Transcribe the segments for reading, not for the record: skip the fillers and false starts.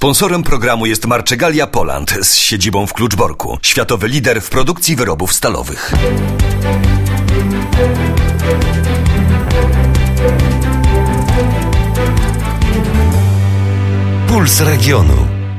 Sponsorem programu jest Marczegalia Poland z siedzibą w Kluczborku. Światowy lider w produkcji wyrobów stalowych. Puls regionu.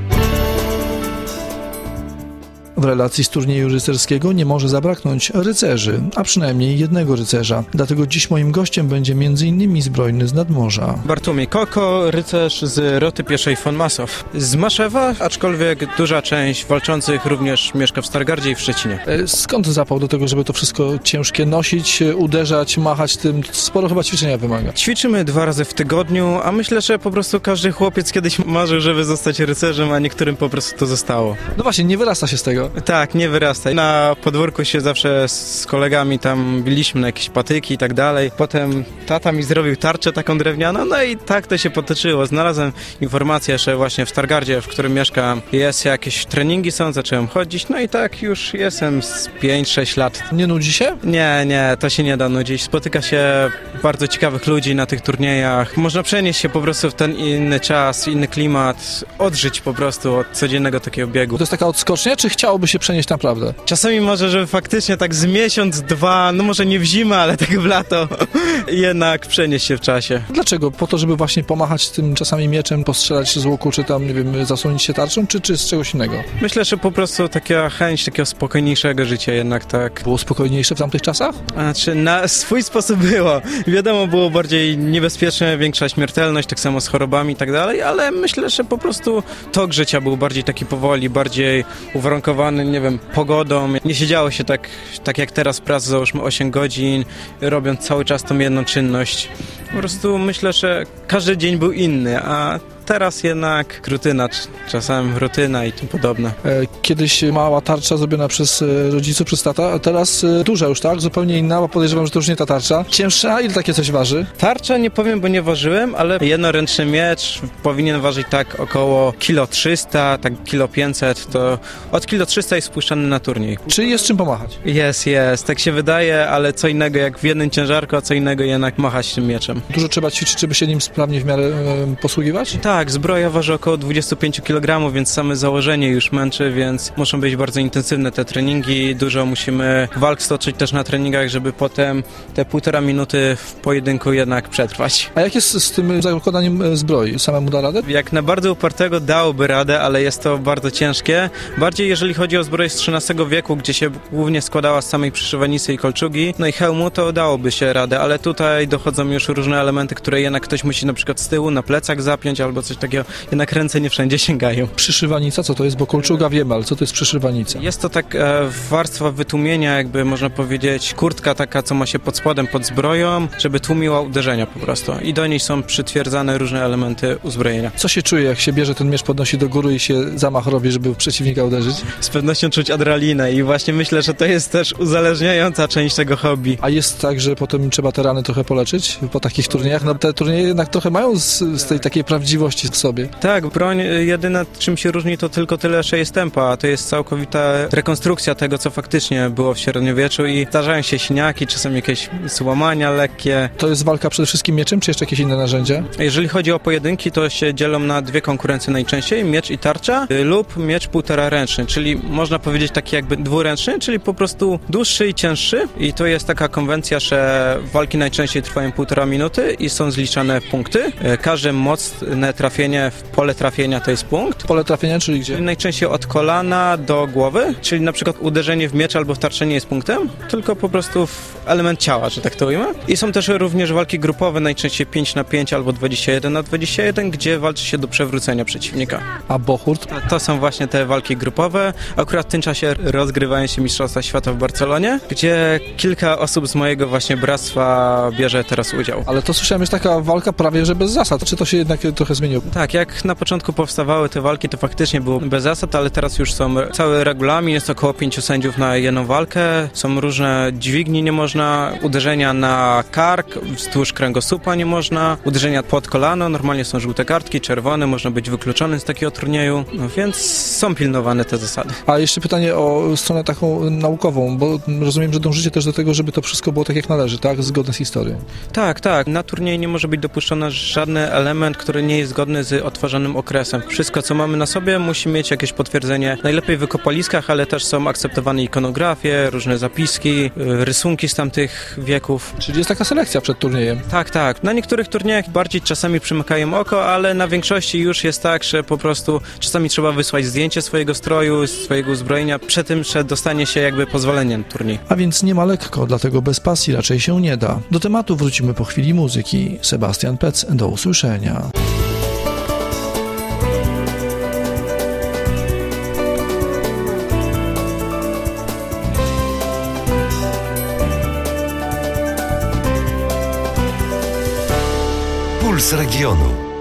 W relacji z turnieju rycerskiego nie może zabraknąć rycerzy, a przynajmniej jednego rycerza. Dlatego dziś moim gościem będzie m.in. zbrojny z nadmorza. Bartłomiej Koko, rycerz z roty pieszej von Massow. Z Maszewa, aczkolwiek duża część walczących również mieszka w Stargardzie i w Szczecinie. Skąd zapał do tego, żeby to wszystko ciężkie nosić, uderzać, machać tym? Sporo chyba ćwiczenia wymaga. Ćwiczymy 2 razy w tygodniu, a myślę, że po prostu każdy chłopiec kiedyś marzył, żeby zostać rycerzem, a niektórym po prostu to zostało. No właśnie, nie wyrasta się z tego. Tak, nie wyrasta. Na podwórku się zawsze z kolegami tam biliśmy na jakieś patyki i tak dalej. Potem tata mi zrobił tarczę taką drewnianą, no i tak to się potoczyło. Znalazłem informację, że właśnie w Stargardzie, w którym mieszkam, jakieś treningi są, zacząłem chodzić, no i tak już jestem z 5-6 lat. Nie nudzi się? Nie, to się nie da nudzić. Spotyka się bardzo ciekawych ludzi na tych turniejach. Można przenieść się po prostu w ten inny czas, inny klimat, odżyć po prostu od codziennego takiego biegu. To jest taka odskocznia, czy chciałoby się przenieść naprawdę? Czasami może, żeby faktycznie tak z miesiąc, 2, no może nie w zimę, ale tak w lato, jednak przenieść się w czasie. Dlaczego? Po to, żeby właśnie pomachać tym czasami mieczem, postrzelać z łuku, czy tam, nie wiem, zasłonić się tarczą, czy z czegoś innego? Myślę, że po prostu taka chęć takiego spokojniejszego życia jednak, tak. Było spokojniejsze w tamtych czasach? Znaczy, na swój sposób było. Wiadomo, było bardziej niebezpieczne, większa śmiertelność, tak samo z chorobami i tak dalej, ale myślę, że po prostu tok życia był bardziej taki powoli, bardziej uwarunkowany, nie wiem, pogodą. Nie siedziało się tak jak teraz w pracy, załóżmy 8 godzin, robiąc cały czas tą jedną czynność. Po prostu myślę, że każdy dzień był inny, a teraz jednak rutyna, czasem rutyna i tym podobne. Kiedyś mała tarcza zrobiona przez rodziców, przez tata, a teraz duża już, tak? Zupełnie inna, bo podejrzewam, że to już nie ta tarcza. Cięższa? Ile takie coś waży? Tarcza nie powiem, bo nie ważyłem, ale jednoręczny miecz powinien ważyć tak około 300 kg, tak 500 kg, to od 300 kg jest wpuszczany na turniej. Czy jest czym pomachać? Jest, tak się wydaje, ale co innego jak w jednym ciężarku, a co innego jednak machać tym mieczem. Dużo trzeba ćwiczyć, żeby się nim sprawnie w miarę posługiwać? Tak, zbroja waży około 25 kg, więc same założenie już męczy, więc muszą być bardzo intensywne te treningi. Dużo musimy walk stoczyć też na treningach, żeby potem te 1,5 minuty w pojedynku jednak przetrwać. A jak jest z tym zakładaniem zbroi? Samemu da radę? Jak na bardzo upartego dałoby radę, ale jest to bardzo ciężkie. Bardziej jeżeli chodzi o zbroję z XIII wieku, gdzie się głównie składała z samej przyszywanicy i kolczugi, no i hełmu, to dałoby się radę, ale tutaj dochodzą już różne elementy, które jednak ktoś musi na przykład z tyłu na plecach zapiąć albo coś takiego, jednak ręce nie wszędzie sięgają. Przyszywanica, co to jest? Bo kolczuga wiemy, ale co to jest przyszywanica? Jest to tak warstwa wytłumienia, jakby można powiedzieć, kurtka taka, co ma się pod spodem, pod zbroją, żeby tłumiła uderzenia po prostu. I do niej są przytwierdzane różne elementy uzbrojenia. Co się czuje, jak się bierze ten miecz, podnosi do góry i się zamach robi, żeby w przeciwnika uderzyć? Z pewnością czuć adrenalinę i właśnie myślę, że to jest też uzależniająca część tego hobby. A jest tak, że potem trzeba te rany trochę poleczyć po takich turniejach? No te turnieje jednak trochę mają z tej takiej prawdziwości w sobie. Tak, broń jedyne czym się różni to tylko tyle, że jest tempa, a to jest całkowita rekonstrukcja tego, co faktycznie było w średniowieczu i zdarzają się siniaki, czasem jakieś złamania lekkie. To jest walka przede wszystkim mieczem, czy jeszcze jakieś inne narzędzia? Jeżeli chodzi o pojedynki, to się dzielą na 2 konkurencje najczęściej, miecz i tarcza lub miecz 1,5 ręczny, czyli można powiedzieć taki jakby dwuręczny, czyli po prostu dłuższy i cięższy i to jest taka konwencja, że walki najczęściej trwają 1,5 minuty i są zliczane punkty. Każde mocne trafienie w pole trafienia to jest punkt. Pole trafienia, czyli gdzie? Najczęściej od kolana do głowy, czyli na przykład uderzenie w miecz albo w tarczę nie jest punktem, tylko po prostu w element ciała, że tak to ujmę. I są też również walki grupowe, najczęściej 5-5 albo 21-21, gdzie walczy się do przewrócenia przeciwnika. A bohurt? To są właśnie te walki grupowe. Akurat w tym czasie rozgrywają się Mistrzostwa Świata w Barcelonie, gdzie kilka osób z mojego właśnie bractwa bierze teraz udział. Ale to słyszałem, jest taka walka prawie że bez zasad. Czy to się jednak trochę zmieniło? Tak, jak na początku powstawały te walki, to faktycznie było bez zasad, ale teraz już są cały regulamin, jest około 5 sędziów na jedną walkę, są różne dźwigni, nie można można, uderzenia na kark, wzdłuż kręgosłupa nie można, uderzenia pod kolano, normalnie są żółte kartki, czerwone, można być wykluczony z takiego turnieju, no więc są pilnowane te zasady. A jeszcze pytanie o stronę taką naukową, bo rozumiem, że dążycie też do tego, żeby to wszystko było tak jak należy, tak? Zgodne z historią. Tak. Na turnieju nie może być dopuszczony żaden element, który nie jest zgodny z odtwarzanym okresem. Wszystko, co mamy na sobie, musi mieć jakieś potwierdzenie. Najlepiej w kopaliskach, ale też są akceptowane ikonografie, różne zapiski, rysunki z tamtych wieków. Czyli jest taka selekcja przed turniejem. Tak. Na niektórych turniejach bardziej czasami przymykają oko, ale na większości już jest tak, że po prostu czasami trzeba wysłać zdjęcie swojego stroju, swojego uzbrojenia, przed tym, że dostanie się jakby pozwolenie na turniej. A więc nie ma lekko, dlatego bez pasji raczej się nie da. Do tematu wrócimy po chwili muzyki. Sebastian Pec, do usłyszenia. Puls regionu.